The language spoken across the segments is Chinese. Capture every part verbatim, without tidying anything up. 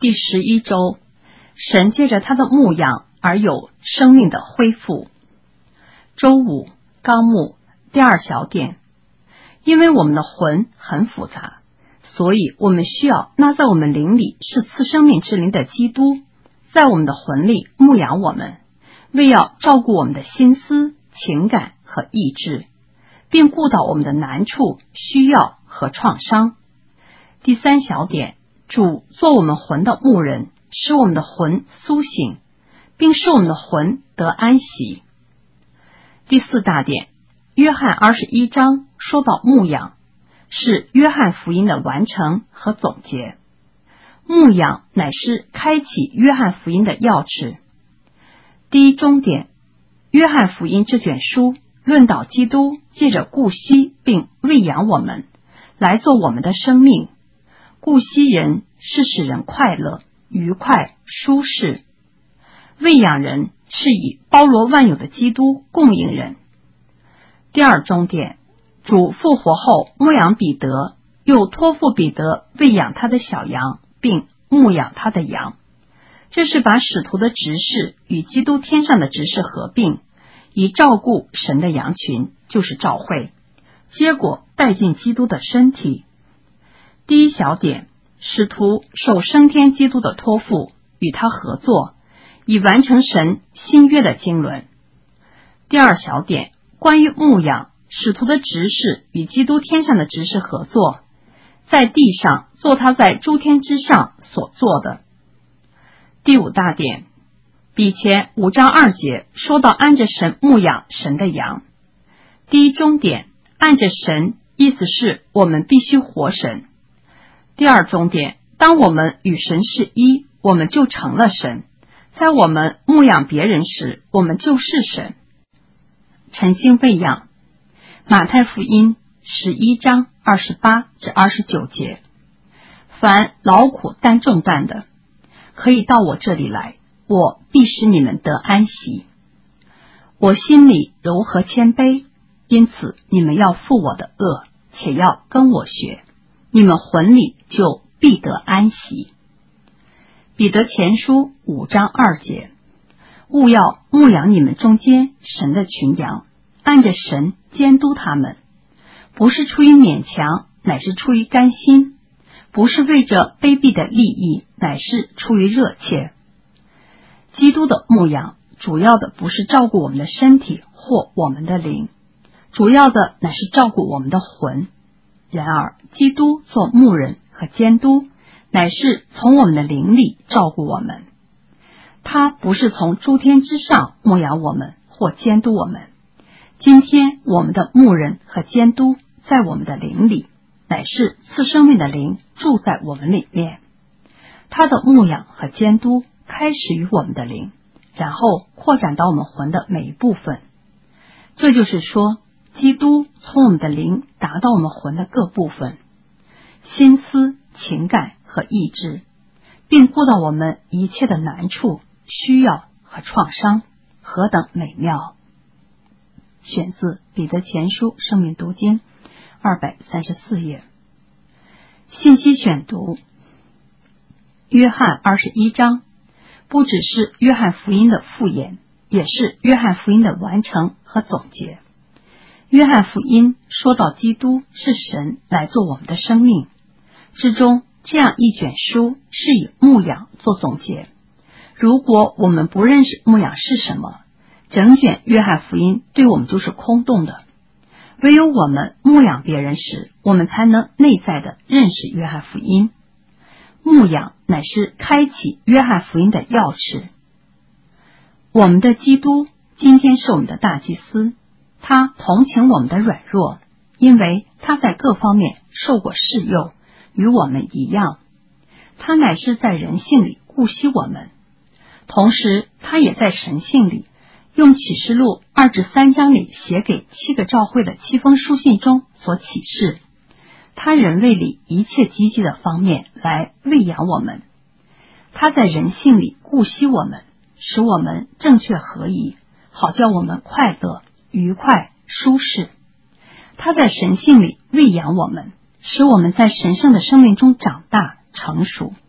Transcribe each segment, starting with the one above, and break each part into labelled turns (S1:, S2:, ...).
S1: 第十一周，神借着他的牧养而有生命的恢复。周五，纲目第二小点，因为我们的魂很复杂，所以我们需要那在我们灵里是赐生命之灵的基督，在我们的魂里牧养我们，为要照顾我们的心思、情感和意志，并顾到我们的难处、需要和创伤。第三小点，主做我们魂的牧人，使我们的魂苏醒，并使我们的魂得安息。第四大点，约翰二十一章说到牧养，是约翰福音的完成和总结。牧养乃是开启约翰福音的钥匙。第一中点，约翰福音这卷书论到基督借着顾惜并喂养我们，来做我们的生命。顾惜人是使人快乐、愉快、舒适。喂养人是以包罗万有的基督供应人。第二中点，主复活后牧养彼得，又托付彼得喂养他的小羊，并牧养他的羊。这是把使徒的职事与基督天上的职事合并，以照顾神的羊群，就是教会，结果带进基督的身体。第一小点，使徒受升天基督的托付，与他合作，以完成神新约的经纶。第二小点，关于牧养，使徒的职事与基督天上的职事合作，在地上做他在诸天之上所做的。第五大点，比前五章二节说到按着神牧养神的羊。第一中点，按着神，意思是我们必须活神。第二中点，当我们与神是一，我们就成了神，在我们牧养别人时，我们就是神。晨星喂养，马太福音十一章二十八至二十九节，凡劳苦担重担的，可以到我这里来，我必使你们得安息。我心里柔和谦卑，因此你们要负我的恶，且要跟我学，你们魂里就必得安息。彼得前书五章二节，务要牧养你们中间神的群羊，按着神监督他们，不是出于勉强，乃是出于甘心，不是为着卑鄙的利益，乃是出于热切。基督的牧养主要的不是照顾我们的身体或我们的灵，主要的乃是照顾我们的魂。然而基督做牧人和监督，乃是从我们的灵里照顾我们，他不是从诸天之上牧养我们或监督我们。今天我们的牧人和监督在我们的灵里，乃是赐生命的灵住在我们里面。他的牧养和监督开始于我们的灵，然后扩展到我们魂的每一部分。这就是说，基督从我们的灵达到我们魂的各部分，心思、情感和意志，并顾到我们一切的难处、需要和创伤，何等美妙！选自彼得前书生命读经二百三十四页。信息选读，约翰二十一章不只是约翰福音的复演，也是约翰福音的完成和总结。约翰福音说到基督是神来做我们的生命之中，这样一卷书是以牧养做总结。如果我们不认识牧养是什么，整卷约翰福音对我们就是空洞的。唯有我们牧养别人时，我们才能内在的认识约翰福音。牧养乃是开启约翰福音的钥匙。我们的基督今天是我们的大祭司，他同情我们的软弱，因为他在各方面受过试诱，与我们一样。他乃是在人性里顾惜我们，同时他也在神性里用启示录二至三章里写给七个教会的七封书信中所启示，他人为里一切积极的方面来喂养我们。他在人性里顾惜我们，使我们正确合宜，好叫我们快乐、愉快、舒适。他在神性里喂养我们，使我们在神圣的生命中长大成熟，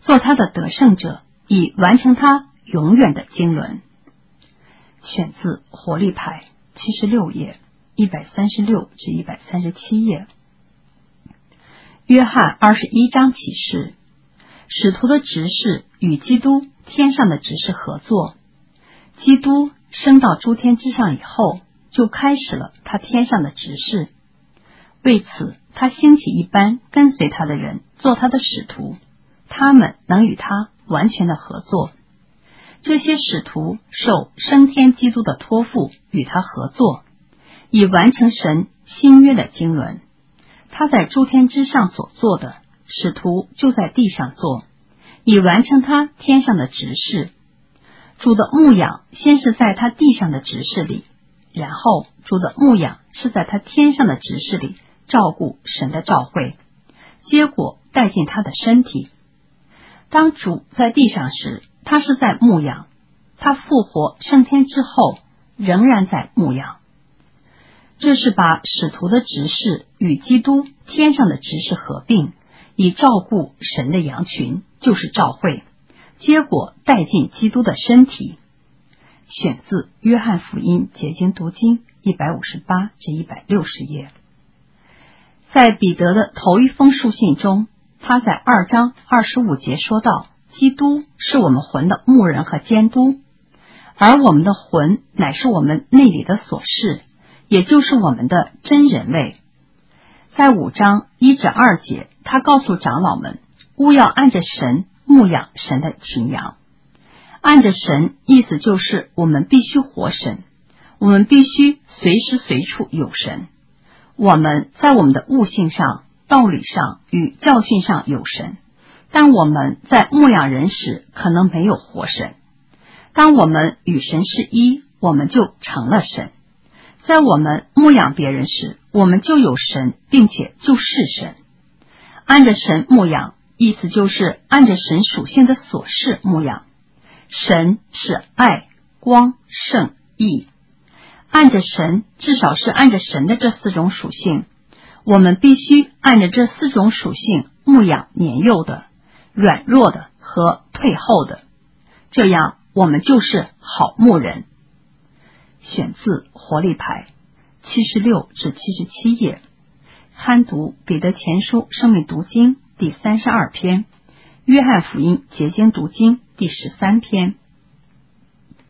S1: 做他的得胜者，以完成他永远的经纶。选自活力牌七十六页一百三十六至一百三十七页。约翰二十一章启示，使徒的执事与基督天上的执事合作。基督升到诸天之上以后，就开始了他天上的执事。为此，他兴起一般跟随他的人做他的使徒，他们能与他完全的合作。这些使徒受升天基督的托付，与他合作，以完成神新约的经纶。他在诸天之上所做的，使徒就在地上做，以完成他天上的执事。主的牧养先是在他地上的执事里，然后主的牧养是在他天上的执事里照顾神的召会，结果带进他的身体。当主在地上时，他是在牧养；他复活升天之后，仍然在牧养。这是把使徒的执事与基督天上的执事合并，以照顾神的羊群，就是召会，结果带进基督的身体。选自约翰福音解经读经一百五十八至一百六十页。在彼得的头一封书信中，他在二章二十五节说道，基督是我们魂的牧人和监督，而我们的魂乃是我们内里的所事，也就是我们的真人位。在五章一至二节，他告诉长老们，务要按着神牧养神的群羊。按着神意思就是我们必须活神，我们必须随时随处有神。我们在我们的悟性上、道理上与教训上有神，但我们在牧养人时可能没有活神。当我们与神是一，我们就成了神。在我们牧养别人时，我们就有神，并且就是神。按着神牧养，意思就是按着神属性的所事牧养。神是爱、光、圣、义。按着神，至少是按着神的这四种属性，我们必须按着这四种属性牧养年幼的、软弱的和退后的，这样我们就是好牧人。选自活力牌七十六至七十七页，参读彼得前书生命读经第三十二篇，约翰福音结经读经第十三篇。